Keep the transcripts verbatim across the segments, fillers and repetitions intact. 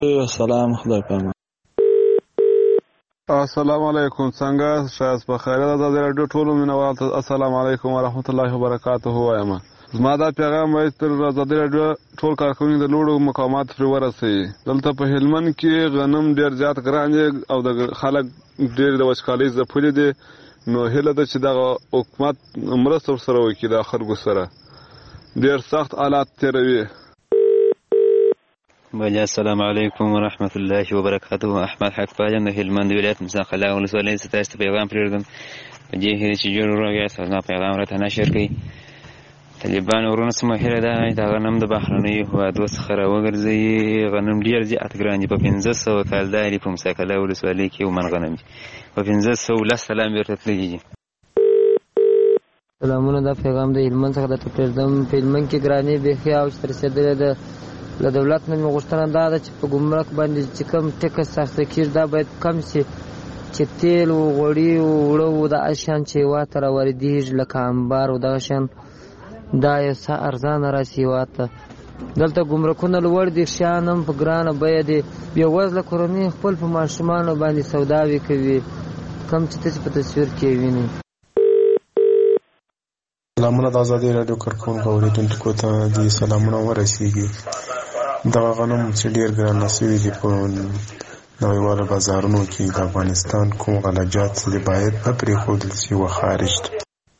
سلام خدای پامان. السلام علیکم. څنګه شاس په خیر ده د رادیو ټولو مینوال ته السلام علیکم ورحمت الله وبرکاته وایم. زما دا پیغام وایي تر د رادیو ټول کارکونکو د لوړو مقامات پرې ورسوي. دلته په هلمند کې غنم ډیر زیات ګران دي او د خلک ډیر د وچکالۍ ځپلي دي. نو هیله ده چې دغه حکومت مرسته ورسره وکړي د خلکو سره. ډیر سخت حالات تیروي. بله السلام علیکم ورحمت الله وبرکاته. احمد حق پاجم د هلمند ولایت مزاخله ولسوالۍ څخه تاسو ته پیغام پرېږدم په دې هیله چې جوړ وروغاست او زما پیغام راته نشر کړئ. طالبان ورونه څه مهیله ده د غنم د بهرنیو هېوادو څخه راوګرځوي. غنم ډېر زیات ګران دي. په پنځه سوه کالدار دي په مساکله ولسوالۍ کې یو من غنم دي په پنځه سوه لس سلام بیرته تللي دي. سلامونه. دا پیغام د هلمند څخه درته پرېږدم. په هلمند کې ګراني بیخي اوج ته رسېدلې ده. له دولت نه مې غوښتنه دا ده چې په ګمرک باندې چې کوم ټکس اخیستل کېږي دا باید کم شي، چې تیل و غوړي و اوړه و دغه شیان چې هېواد ته راواردېږي لکه انبار و دغه شیان دا یو څه ارزانه راشي هېواد ته. دلته ګمرکونه لوړ دي، شیان هم په ګرانه بیه دي. بېوزله کورنۍ خپل په ماشومانو باندې سوداوې کوي کوم چې تاسې په تصویر کې وینئ. سلامونه. د ازادي راډیو کارکوونکو اورېدونکو ته دې سلامونه ورسېږي. دغه غنم چې ډېر ګرانه شوي دي په نړیوالو بازارونو کې د افغانستان کوم غلجات دي باید نه پرېښودل شي و خارج ته.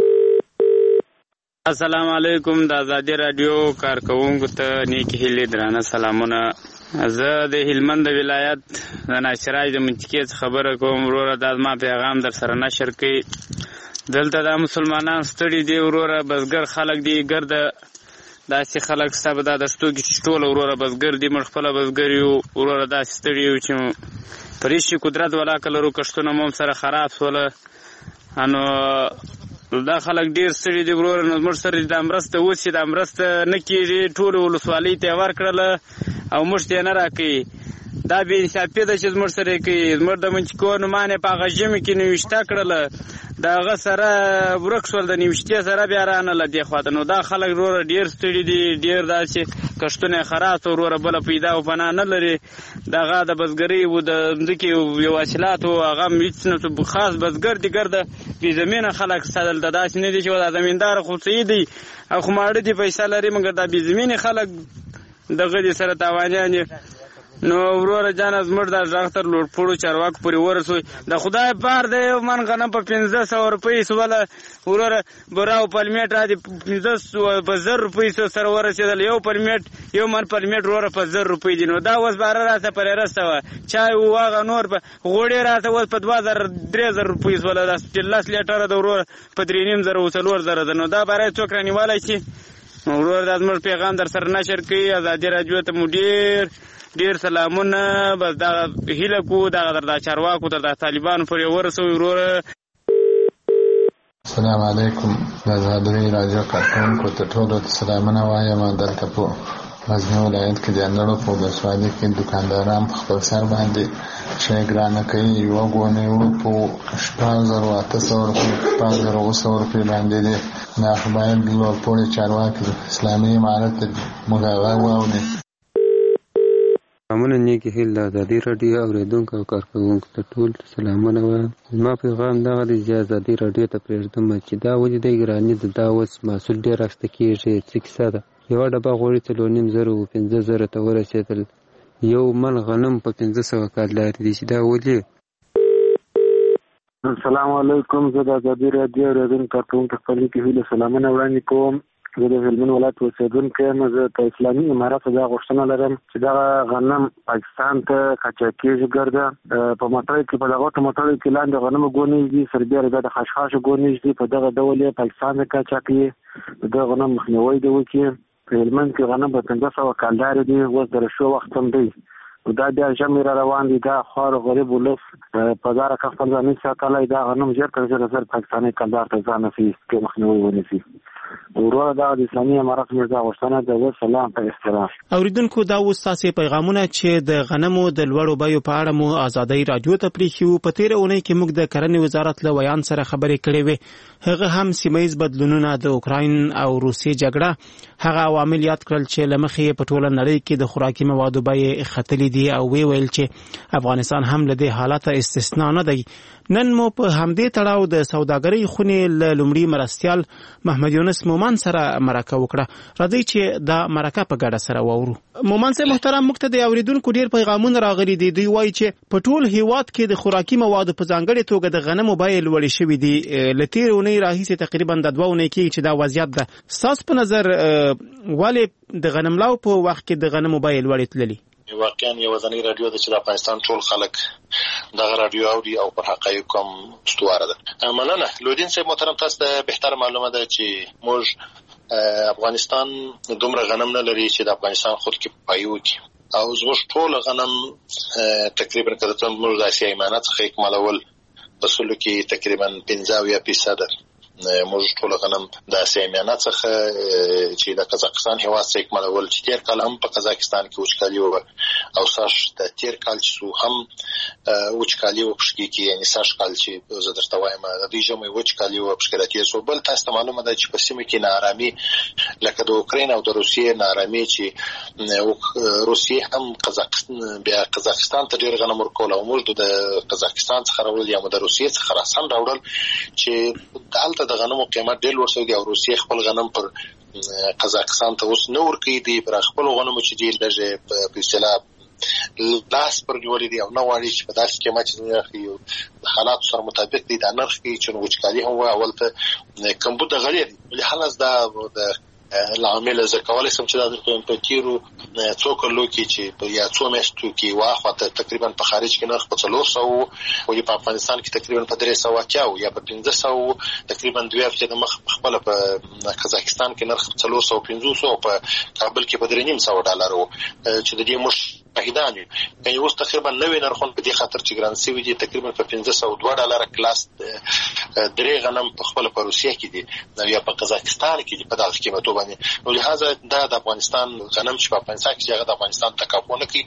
السلام علیکم. د ازادي راډیو کارکوونکو ته نیکې هیلې درانه سلامونه. زه د هلمند ولایت د ناصرای د منطقې څخه خبره کوم. وروره دا زما پیغام در سره نشر کړئ. دلته دا مسلمانان ستړي دي وروره، بزګر خلک دي، ګرده داسې خلک ستا به دا دشتو کې چې ټوله وروره بزګر دي، موږ خپله بزګر یو وروره، داسې ستړي یو چې په ریشي قدرت ولاکه لرو. کښتونه مو هم سره خراب شوله. نو دا خلک ډېر ستړي دي وروره. نو موږ سره دا مرسته اوس چې دا مرسته نه کېږي، ټولې ولسوالۍ ته یې ورکړله او موږ ته یې نه راکوي. دا بې انصافي ده چې زموږ سره یې کوي. زموږ د منطقو نومان یې په هغه ژمې کې نوشته کړله، د هغه سره ورک شول، د نوشتې سره بیا رانله دې خواته. نو دا خلک وروره ډېر ستړي دي، ډېر داسې کښتونه یې خراب شو وروره، بله پیدا او پناه نه لري. د هغه د بزګرۍ و د ځمکې یو حاصلات و هغه هم هېڅ نه خاص بزګر دي، ګرده بې زمینه خلک ستا دلته داسې نه دي چې دا زمینداره خو څه دي او خو ماړه دي، پیسه لري، مګر دا بې زمینې خلک دغه دي سره تاوانیان دي. نو وروره جانه زموږ دا غږ تر لوړپوړو چارواکو پورې ورسوي. د خدای پار دی یو من غنم په پنځه سوه روپۍ سوله وروره، بوره او پلمېټ را دي پنځه سوه په زر روپۍ سره ورسېدل. یو پلمېټ یو من پلمېټ وروره په زر روپۍ دي. نو دا اوس باره راته پرې رسته وه چای و هغه نور په غوړې راته اوس په دوه زره درې زره روپۍ سوله. دا لس لیټره د وروره په درې نیم زره و څلور زره ده. نو دا باره څوک رانیولی شي؟ وروره دا زموږ پیغام در سره نشر کوي. ازادي راډیو ته مو ډېر ډېر سلامونه. بس دا هیله کوو دغه در دا چارواکو تر دا طالبانو پورې ورسوي وروره. السلام علیکم. د ازادي راډیو کارکوونکو ته ټولو ته سلامونه وایم. دلته په غزني ولایت کې د اندړو په ولسوالۍ کې دوکانداران په خپل سر باندې شی ګرانه کوي. یوه ګونۍ وړو په شپږ زرو اته سوه روپۍ شپږ زرو اوه سوه روپۍ باندې دی. دا خو باید لوړپوړي چارواکي اسلامي امارت ته موږ هغه واوري. سلامونه. نیکې هیلې د ازادي راډیو اورېدونکو او کارکوونکو ته ټول سلامونه وایم. زما پیغام دغه دی چې ازادي راډیو ته پرېږدم چې دا ولې دی ګراني ده، دا اوس محصول ډېر اخیسته کېږي. څه کیسه ده؟ یوه ډبه غوړي څلور نیم زره و پنځه زره ته ورسېدل. یو من غنم په پنځه سوه کالدارې دي چې دا ولې؟ السلام علیکم. زه د ازادي راډیو اورېدونکو کارکوونکو خپل نیکې هیلې سلامونه وړاندې کوم. زه د هلمند ولایت اوسېدونکی یم. زه په اسلامي اماراتو دا غوښتنه لرم چې دغه غنم پاکستان ته قاچاق کېږي ګرده. په موټرو کې په دغه موټرو کې لاندې غنمو ګونیز دي، سربیره بیا د خشخاشو ګونیز دي. په دغه ډول یې پاکستان ته قاچاق یې د دغه غنم مخنیوی دې وکړي. په هلمند کې غنم په پنځه سوه کالدارې دي، اوس د رشو وخت هم دی. دا بیا ژمی را روان دي. دا خوار غریب ولس په داره که خپل ځان نشي ساتلی، دا غنم ژر تر ژره زر پاکستاني کالدار ته ځان نسي مخنیوی ونیسي. وروره دا د اسلامي امارت موږ دا غوښتنه ده. والسلام په احترام. اوریدونکو دا اوس تاسې پیغامونه چې د غنمو د لوړو بیو په اړه مو ازادۍ رادیو ته پرېښي. په تېره اونۍ کې موږ د کرنې وزارت له ویان سره خبرې کړې وې. هغه هم سیمه ییز بدلونونه، د اوکراین او روسیې جګړه، هغه عوامل یاد کړل چې له مخې په ټوله نړۍ کې د خوراکي موادو بیې ختلې دي او وی ویل چې افغانستان هم له دې حالته استثنا نه دی. نن مو په همدې تړاو د سوداګرۍ خونې له لومړي مرستیال محمد یونس مومن سره مرکه وکړه. راځئ چې دا مرکه په ګډه سره واورو. مومن صاحب محترم، موږ ته د اوریدونکو ډېر پیغامونه راغلي دي. دوی وایي چې په ټول هیواد کې د خوراکي موادو په ځانګړې توګه د غنمو بیې لوړې شوې دي. له تېرې اونۍ راهیسې تقریبا د دوه اونۍ کېږي چې دا وضعیت ده. ستاسو په نظر ولې د غنملو په وخت کې د غنمو بیې لوړې تللې؟ واقعا یو ځانګړی رادیو ده چې د افغانستان ټول خلک دغه رادیو اوري او پر حقایقو هم استواره ده. مننه لودین صاحب محترم، تاسو ته بهتر معلومه ده چې موږ افغانستان دومره غنم نه لري چې د افغانستان خود کې پایو کې او زموږ ټول غنم تقریبا کله موږ د اسیا ایمانات څخه اکمالول په سلو کې تقریبا پنځه اویا فیصد موږ ټول غنم د اسیا ایمانات څخه چې د قزاقستان هیواد څخه اکمالول چې تیر کال هم په قزاقستان کې وچکالي و او ساش د تیر کال چې هم وچکالي و پښکی کې یعنی ساش کال چې زه درته وایم د دې ژمي وچکالي و پښکراتي سو بل تاسو ته معلومه ده چې په سیمه کې نارامي لکه د اوکراین او د روسیې نارامي چې روسیې هم قزاقستان بیا قزاقستان ته ډیر غنم ورکول او موږ د قزاقستان څخه راوړل یا د روسیې څخه راسن راوړل چې دلته د غنمو قیمت ډېر لوړ شوی او روسیې خپل غنم پر قزاقستان ته اوس نه ورکوي دي پر خپل غنمو چې ډېر لږ په اصطلاح لاس پر نیولې دي او نه غواړي چې په داسې قیمت چې نرخ د حالاتو سره مطابق دي دا نرخ کې چې وچکالي هم وه اول ته کمبود د غلې دي لحاظ دا د العامل زه کولای شم چې دا درته په تیرو څو کلو کې چې یا څو میاشتو کې واخواته تقریبا په خارج کې نرخ په څلور سوه او په افغانستان کې تقریبا په درې سوه اتیا یا په پنځه سوه تقریبا دوه هفتې د مخ خپل په قزاقستان کې نرخ څلور سوه پنځوس او په کابل کې په درې نیم سوه ډالر و چې د دې مش شاهدان یعنی اوس تقریبا نوې نرخونه په دې خاطر چې ګران سوي دي تقریبا په پنځه سوه دوه ډالر کلاس درې غنم په خپل په روسیه کې دي یا په قزاقستان کې دي په دغه قیمتو باندې نو لهدا دا د افغانستان غنم چې په افغانستان کې هغه د افغانستان تکافو نه کوي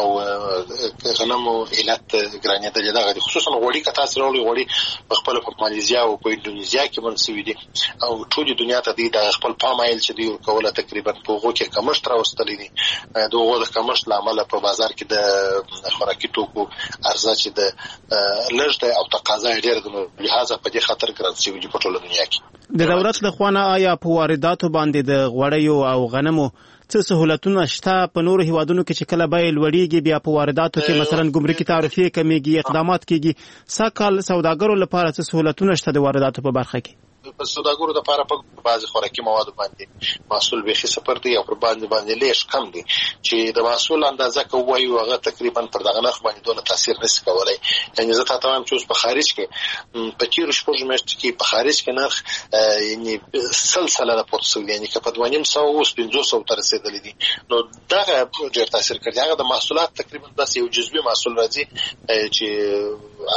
او غنم علت ګرانې د دغه خصوصا غوړي کتا سره غوړي په خپل په ماليزیا او په انډونیزیا کې منسوي دي او ټول دنیا ته دي د خپل پامایل چې دی ورکوله تقریبا په هغه کې کمښت راوستلې دي دغه د کمښت لامل په بازار کې د خوراکي توکو ارزښت چې د لږ دی او تقاضا یې ډېر دی لهدا په دې خاطر ګران شوي دي په ټوله دنیا کې. د دولت له خوا نه آیا په وارداتو باندې د غوړیو او غنمو څه سهولتونه شته؟ په نورو هیوادونو کې چې کله بیې لوړېږي بیا په وارداتو کې مثلا ګمرکي تعرفې کمیږي، اقدامات کېږي. سږکال سوداګرو لپاره څه سهولتونه شته د وارداتو په برخه کې؟ په سوداګرو لپاره په بعضي خوراکي موادو باندې محصول بیخي صفر دی او پر باندې باندې لیش کم دی چې د محصول اندازه کوي هغه تقریبا پر دغه نرخ باندې دونه تاثیر نشي کولای. یعنی زه ته وایم چې اوس په خارج کې په تیرو شپږ میاشتو کې په خارج کې نرخ یعنی سلسله راپورته شوی یعنی که په دوه نیم سوه اوس پنځوس سوه ته رسېدلی دي نو دغه ډېر تاثیر کړی. هغه د محصولات تقریبا داسې یو جزوي محصول راځي چې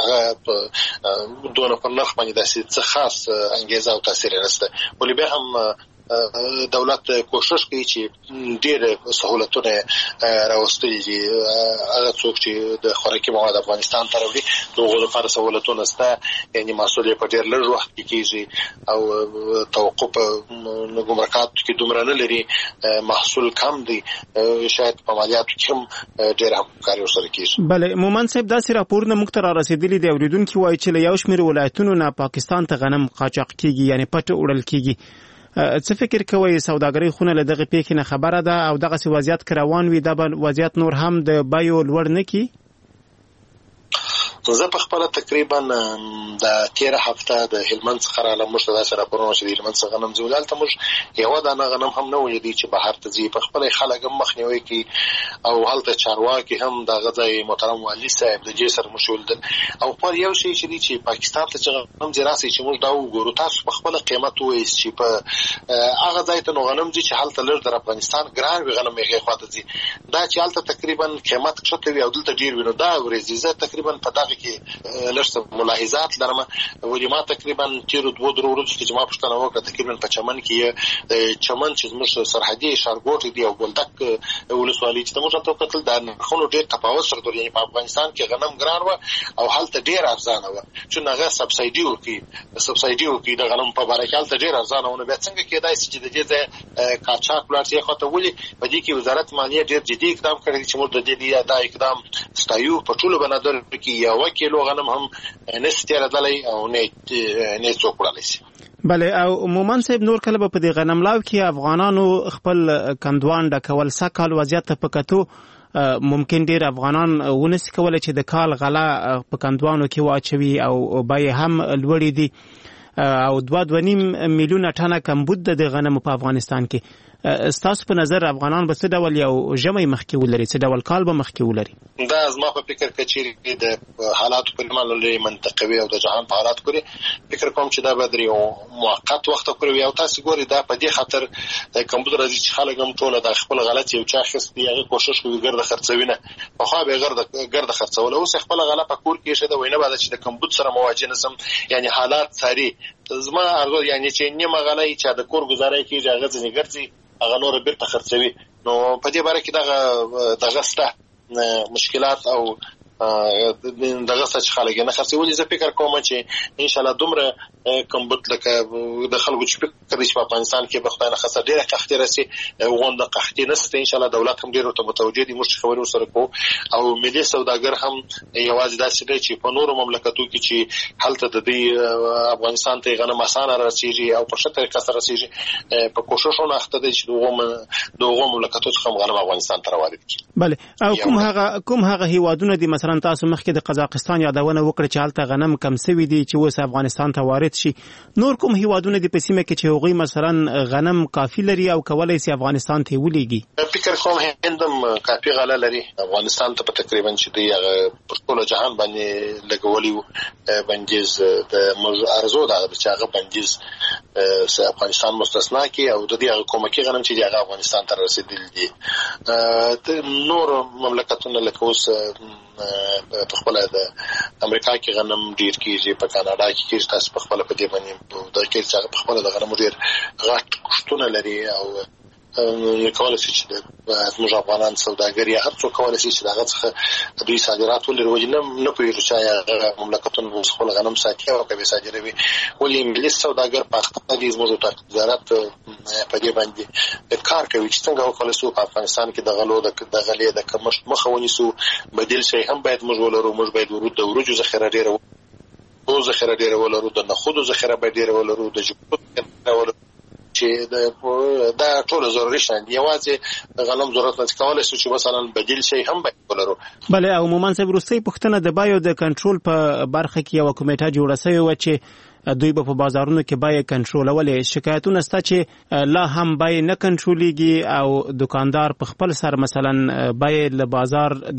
هغه دونه پر نرخ باندې داسې څه خاص انګېزه او تاثیر نشته ولې به هم دولت کوشش کوي چې ډېر سهولتونه راوستلي دي. هغه څوک چې د خوراکي مواد افغانستان ته راوړي د هغو لپاره سهولتونه شته یعنی محصول یې په ډېر لږ وخت کې کېږي او توقع په ګمرکاتو کې دومره نه لري، محصول کم دی، شاید په مالیاتو کې هم ډېر همکاري ورسره کېږي. بله مومن صاحب داسې راپورونه موږ ته رارسېدلي دي اورېدونکي وایي چې له یو شمېر ولایتونو نه پاکستان ته غنم قاچاق کېږي یعنی پټ وړل کېږي. څه فکر کوئ سوداګرۍ خونه له دغه پیښې نه خبره ده او دغسې وضعیت که روان وي دا به وضعیت نور هم د بیو لوړ نه کړي؟ زه په خپله تقریبا د تېره هفته د هلمند څخه راغلم. موږ ته داسې راپورونه چې د هلمند څخه غنم ځي هلته موږ یوه دانه غنم هم نه ولیدی چې بهر ته ځي. په خپله خلک هم مخنیوی کوي او هلته چارواکي هم دغه ځای محترم والي صاحب د دې سره موږ ولیدل او خپل یو شی چې دی چې پاکستان ته چې غنم ځي راسئ چې موږ دا وګورو تاسو په خپله قیمت ووایئ چې په هغه ځای ته نو غنم ځي چې هلته لږ در افغانستان ګران وي غنم هغې خواته ځي دا چې هلته تقریبا قیمت کښته وي او دلته ډېر وي نو دا ورځي. زه تقریبا په دغه هغه کې لږ ملاحظات لرم. ولې ما تقریبا تیر دوه درو ورځې چې ما پوښتنه وکړه تقریبا په چمن کې چمن چې زموږ سرحدي ښارګوټ دی او بولدک ولسوالۍ چې موږ ته کتل دا نرخونو ډېر تفاوت سره درلود. یعنې په افغانستان کې غنم ګران و او هلته ډېر ارزانه و چې هغه سبسایډي ورکوي سبسایډي ورکوي د غنم په باره کې هلته ډېر ارزانه و. نو بیا څنګه کېدای شي چې د دې ځای قاچاق ولاړ شي؟ خو ته ولې په دې کې وزارت مالیه ډېر جدي اقدام کړی چې موږ د دې دا اقدام ستایو. په ټولو بنادر کې یو کیلو غنم هم نشي تېرېدلی او نه نه څوک وړلی شي. بله او مومن صاحب نور کله په دې غنملاو کې افغانانو خپل کندوان ډکول سکهال وضعیت ته په کتو ممکن ډیر افغانان ونس کولای چې د کال غلا په کندوانو کې واچوي او بای هم لوړې دي او دوه دوه نیم میلیونه ټنه کمبود د غنمو په افغانستان کې. ستاسو په نظر افغانان به څه ډول یو ژمی مخکې ولري، څه ډول کال به مخکې ولري؟ دا زما په فکر کې چې د حالاتو په اړه لري منطقوي او د جهان په حالات پورې فکر کوم چې دا به د یو موقت وخت پورې او تاسو ګوري دا په دې خاطر د کمپیوټر راځي چې خلک هم ټول د خپل غلط یو چا خست دی هغه کوشش کوي ګرد خرڅوینه په خو به ګرد ګرد خرڅول او خپل غلط په کور کې شه دا وینه بعد چې د کمپیوټر سره مواجه نسم. یعنی حالات ساري زما ارزو یعنی چې نیمه غلای چې د کور گزارای کیږي هغه ځنی ګرځي هغه نور بیرته خرڅوي. نو په دې باره کې دغه دغه سته مشکلات او دغه څه چې خلک نه خرڅولي. زه فکر کوم چې ان شاء الله دومره کمبود لکه د خلکو چې فکر کوي په افغانستان کې به خدای نه خاصه ډیره قحطي راسي غونډه قحطي نشته. ان شاء الله دولت هم ډیره ته متوجه دي، موږ خبرو سره کوو او ملي سوداګر هم یوازې داسې دی چې په نورو مملکتو کې چې هلته د دې افغانستان ته غنم اسانه راسيږي او په ښه طریقه سره راسيږي په کوششونو اخته دي چې دغه دغه مملکتو څخه غنم افغانستان ته راوړي. بله او کوم هغه کوم هغه هیوادونه دي مثلا تاسو مخکې د قزاقستان یادونه وکړه چې هلته غنم کم سوي دي چې اوس افغانستان ته وارد شي، نور کوم هیوادونه دي په سیمه کې چې هغوی مثلا غنم کافي لري او کولای شي افغانستان ته ولېږي؟ فکر کوم هندم کافي غله لري افغانستان ته په تقریبا چې دی په ټول جهان باندې لګولي بنجیز د ارزو دا چې هغه بنجیز افغانستان مستثنا کی او د دې حکومتي غنم چې هغه افغانستان ته رسیدلی دي. نور مملکتونه لکه اوس په خپل د امریکا کې غنم ډیر کیږي، په کاناډا کې کیږي، تاسو په خپل په دې باندې د کې چې په خپل د غنم ډیر غټ کوښتونه لري او کولای شي چې زموږ افغانان سوداګر یا هر څوک کولای شي چې دغه څخه دوی صادرات ولري. نه نه پوهېږو چې مملکتونه خپل غنم ساتي او کوي صادروي. ولې ملي سوداګر په خپل دې زموږ وزارت په دې باندې کار کوي چې څنګه وکولای شو په افغانستان کې د غلو د غلې د کمښت مخه ونیسو. بدیل شي هم باید موږ ولرو، موږ باید ورود د وروجو ذخیره ډیره او ذخیره ډیره ولرو، د نخودو ذخیره باید ډیره ولرو، د جوړو ولرو چې دا ټول ضروري شان دي. یوازې غنم ضرورت نه کولای شي چې مثلا بدیل شي هم باید ولرو. بله او مومن صاحب وروستۍ پوښتنه د بایو د کنټرول په برخه کې یو کمیټه جوړه شوې وه چې دوی به په بازارونو کې بای کنټرولولې. شکایتونه شته چې لا هم بای نه کنټرولیږي او دکاندار په خپل سر مثلا بای له بازار